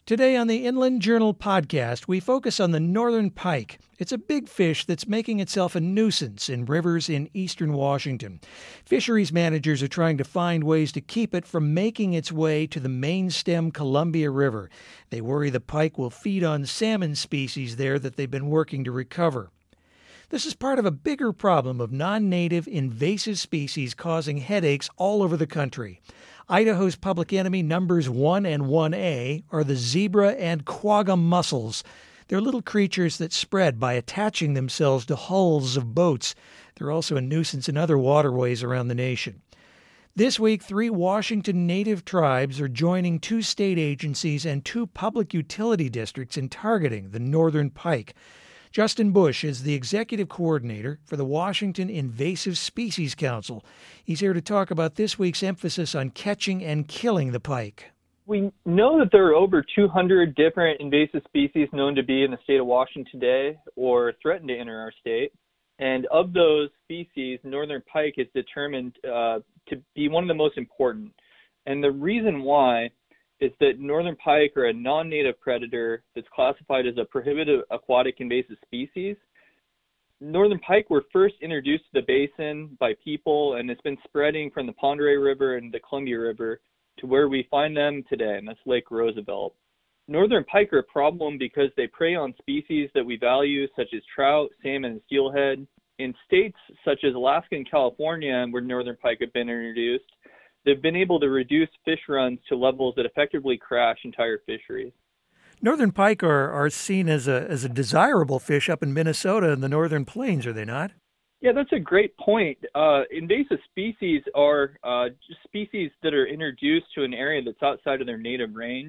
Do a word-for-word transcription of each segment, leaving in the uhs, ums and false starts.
Today on the Inland Journal podcast, we focus on the northern pike. It's a big fish that's making itself a nuisance in rivers in eastern Washington. Fisheries managers are trying to find ways to keep it from making its way to the main stem Columbia River. They worry the pike will feed on salmon species there that they've been working to recover. This is part of a bigger problem of non-native invasive species causing headaches all over the country. Idaho's public enemy numbers one and one A are the zebra and quagga mussels. They're little creatures that spread by attaching themselves to hulls of boats. They're also a nuisance in other waterways around the nation. This week, three Washington native tribes are joining two state agencies and two public utility districts in targeting the northern pike. Justin Bush is the executive coordinator for the Washington Invasive Species Council. He's here to talk about this week's emphasis on catching and killing the pike. We know that there are over two hundred different invasive species known to be in the state of Washington today or threatened to enter our state. And of those species, northern pike is determined uh, to be one of the most important. And the reason why is that northern pike are a non-native predator that's classified as a prohibited aquatic invasive species. Northern pike were first introduced to the basin by people, and it's been spreading from the Pend Oreille River and the Columbia River to where we find them today, and that's Lake Roosevelt. Northern pike are a problem because they prey on species that we value, such as trout, salmon, and steelhead. In states such as Alaska and California, where northern pike have been introduced, they've been able to reduce fish runs to levels that effectively crash entire fisheries. Northern pike are, are seen as a as a desirable fish up in Minnesota and the northern plains, are they not? Yeah, that's a great point. Uh, invasive species are uh, just species that are introduced to an area that's outside of their native range.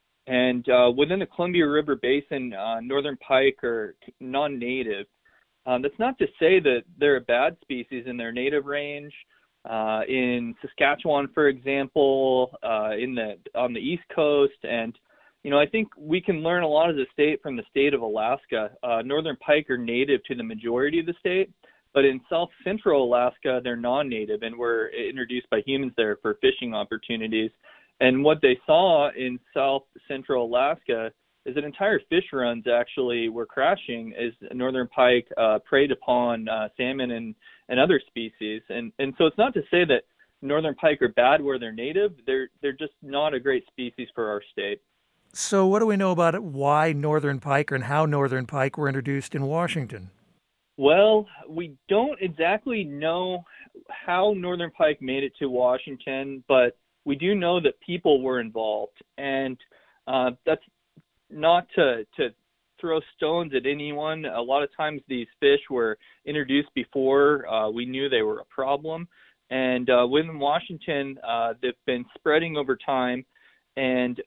And uh, within the Columbia River Basin, uh, northern pike are non-native. Um, that's not to say that they're a bad species in their native range. Uh, in Saskatchewan, for example, uh, in the on the East Coast, and you know, I think we can learn a lot as a state from the state of Alaska. Uh, northern pike are native to the majority of the state, but in South Central Alaska, they're non-native and were introduced by humans there for fishing opportunities. And what they saw in South Central Alaska is that entire fish runs actually were crashing as northern pike uh, preyed upon uh, salmon and, and other species. And and so it's not to say that northern pike are bad where they're native. They're they're just not a great species for our state. So what do we know about it, why northern pike and how northern pike were introduced in Washington? Well, we don't exactly know how northern pike made it to Washington, but we do know that people were involved. And uh, that's not to, to throw stones at anyone. A lot of times these fish were introduced before uh, we knew they were a problem. And uh, within Washington, uh, they've been spreading over time, and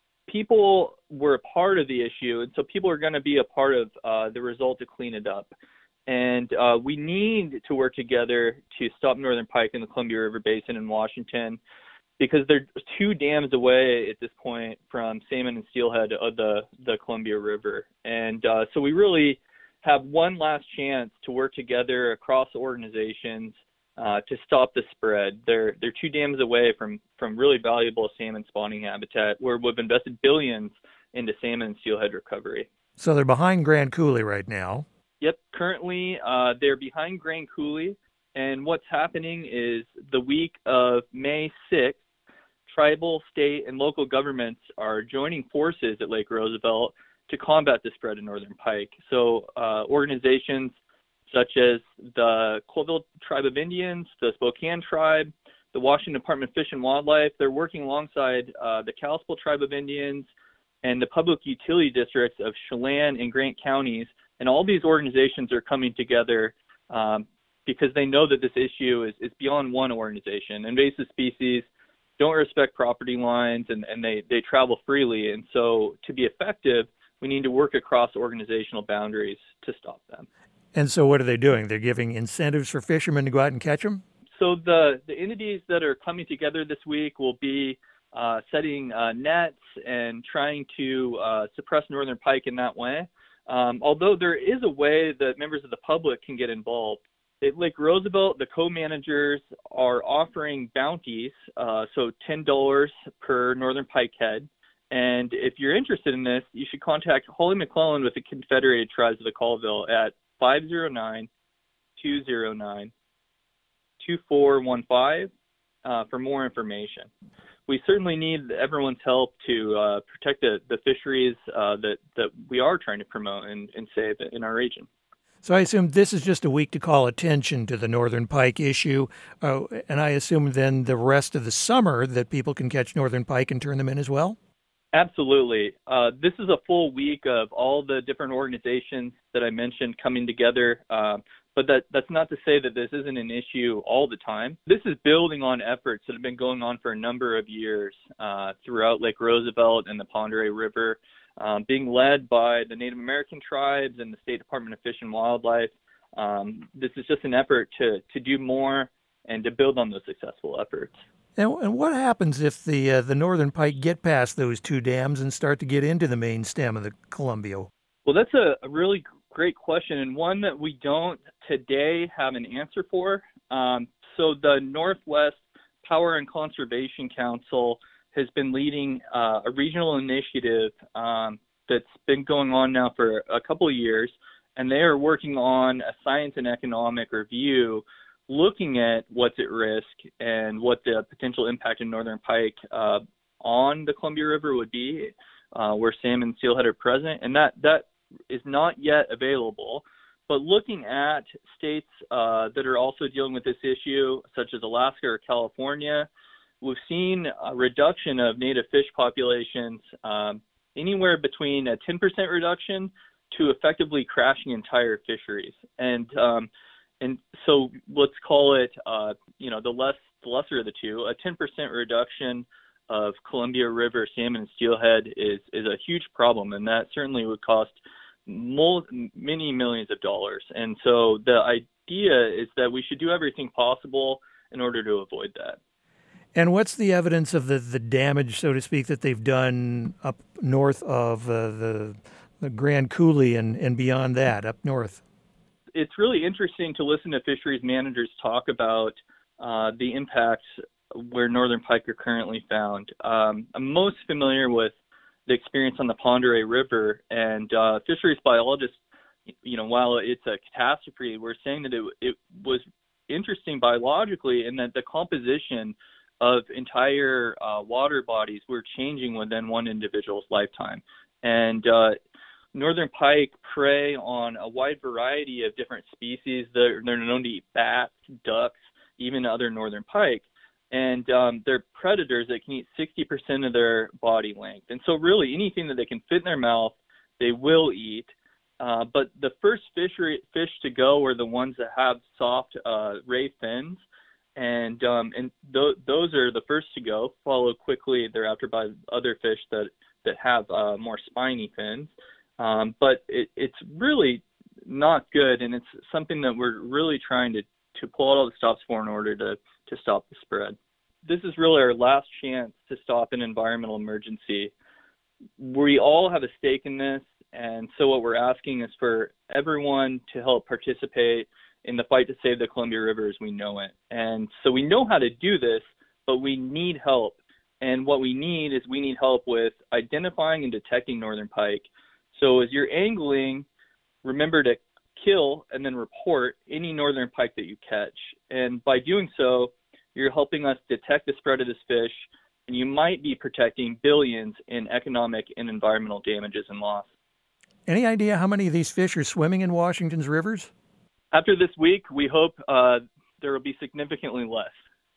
people were a part of the issue. And so people are going to be a part of uh, the result to clean it up. And uh, we need to work together to stop northern pike in the Columbia River Basin in Washington, because they're two dams away at this point from salmon and steelhead of the, the Columbia River. And uh, so we really have one last chance to work together across organizations uh, to stop the spread. They're they're two dams away from, from really valuable salmon spawning habitat, where we've invested billions into salmon and steelhead recovery. So they're behind Grand Coulee right now. Yep, currently uh, they're behind Grand Coulee. And what's happening is the week of May sixth, tribal, state, and local governments are joining forces at Lake Roosevelt to combat the spread of northern pike. So uh, organizations such as the Colville Tribe of Indians, the Spokane Tribe, the Washington Department of Fish and Wildlife, they're working alongside uh, the Kalispell Tribe of Indians and the public utility districts of Chelan and Grant counties. And all these organizations are coming together um, because they know that this issue is, is beyond one organization. Invasive species don't respect property lines, and, and they, they travel freely. And so to be effective, we need to work across organizational boundaries to stop them. And so what are they doing? They're giving incentives for fishermen to go out and catch them? So the, the entities that are coming together this week will be uh, setting uh, nets and trying to uh, suppress northern pike in that way. Um, although there is a way that members of the public can get involved. At Lake Roosevelt, the co-managers are offering bounties, uh, so ten dollars per northern pike head, And if you're interested in this, you should contact Holly McClellan with the Confederated Tribes of the Colville at five oh nine, two oh nine, two four one five uh, for more information. We certainly need everyone's help to uh, protect the, the fisheries uh, that, that we are trying to promote and, and save in our region. So I assume this is just a week to call attention to the northern pike issue, uh, and I assume then the rest of the summer that people can catch northern pike and turn them in as well? Absolutely. Uh, this is a full week of all the different organizations that I mentioned coming together. Uh, but that, that's not to say that this isn't an issue all the time. This is building on efforts that have been going on for a number of years uh, throughout Lake Roosevelt and the Pend Oreille River, um, being led by the Native American tribes and the State Department of Fish and Wildlife. Um, this is just an effort to, to do more and to build on those successful efforts. And, and what happens if the uh, the northern pike get past those two dams and start to get into the main stem of the Columbia? Well, that's a, a really great question, and one that we don't today have an answer for. Um, so the Northwest Power and Conservation Council has been leading uh, a regional initiative um, that's been going on now for a couple of years, and they are working on a science and economic review looking at what's at risk and what the potential impact in northern pike uh, on the Columbia River would be, uh, where salmon and steelhead are present, and that that is not yet available. But looking at states uh, that are also dealing with this issue, such as Alaska or California, we've seen a reduction of native fish populations um, anywhere between a ten percent reduction to effectively crashing entire fisheries. And um, And so let's call it, uh, you know, the less, the lesser of the two. A ten percent reduction of Columbia River salmon and steelhead is, is a huge problem, and that certainly would cost mul- many millions of dollars. And so the idea is that we should do everything possible in order to avoid that. And what's the evidence of the, the damage, so to speak, that they've done up north of uh, the, the Grand Coulee and, and beyond that, up north? It's really interesting to listen to fisheries managers talk about uh, the impacts where northern pike are currently found. Um, I'm most familiar with the experience on the Pend Oreille River, and uh, fisheries biologists, you know, while it's a catastrophe, we're saying that it, it was interesting biologically in that the composition of entire uh, water bodies were changing within one individual's lifetime. And uh, northern pike prey on a wide variety of different species. They're, they're known to eat bats, ducks, even other northern pike. And um, they're predators that can eat sixty percent of their body length. And so really anything that they can fit in their mouth, they will eat. Uh, but the first fishery, fish to go are the ones that have soft uh, ray fins. And um, and th- those are the first to go, followed quickly thereafter by other fish that, that have uh, more spiny fins. Um, but it, it's really not good, and it's something that we're really trying to, to pull out all the stops for in order to, to stop the spread. This is really our last chance to stop an environmental emergency. We all have a stake in this, and so what we're asking is for everyone to help participate in the fight to save the Columbia River as we know it. And so we know how to do this, but we need help. And what we need is we need help with identifying and detecting northern pike. So as you're angling, remember to kill and then report any northern pike that you catch. And by doing so, you're helping us detect the spread of this fish, and you might be protecting billions in economic and environmental damages and loss. Any idea how many of these fish are swimming in Washington's rivers? After this week, we hope uh, there will be significantly less.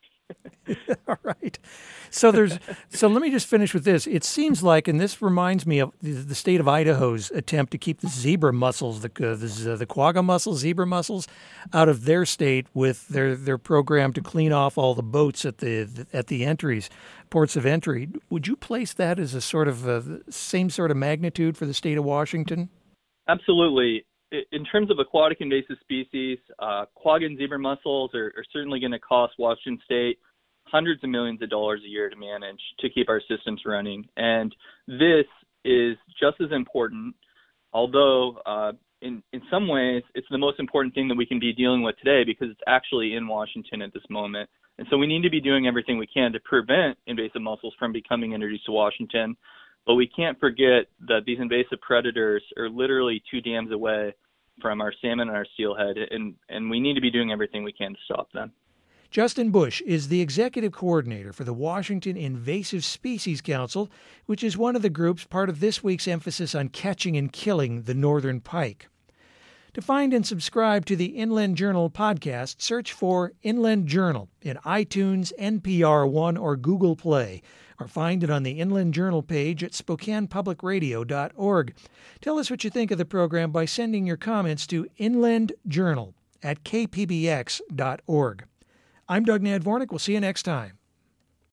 All right. So there's. So let me just finish with this. It seems like, and this reminds me of the, the state of Idaho's attempt to keep the zebra mussels, the uh, the, the quagga mussels, zebra mussels, out of their state with their, their program to clean off all the boats at the at the entries, ports of entry. Would you place that as a sort of a, same sort of magnitude for the state of Washington? Absolutely. In terms of aquatic invasive species, uh, quagga and zebra mussels are, are certainly going to cost Washington State hundreds of millions of dollars a year to manage to keep our systems running. And this is just as important, although uh, in, in some ways it's the most important thing that we can be dealing with today because it's actually in Washington at this moment. And so we need to be doing everything we can to prevent invasive mussels from becoming introduced to Washington. But we can't forget that these invasive predators are literally two dams away from our salmon and our steelhead, and, and we need to be doing everything we can to stop them. Justin Bush is the executive coordinator for the Washington Invasive Species Council, which is one of the groups part of this week's emphasis on catching and killing the northern pike. To find and subscribe to the Inland Journal podcast, search for Inland Journal in iTunes, N P R One, or Google Play, or find it on the Inland Journal page at spokane public radio dot org. Tell us what you think of the program by sending your comments to inlandjournal at k p b x dot org. I'm Doug Nadvornik. We'll see you next time.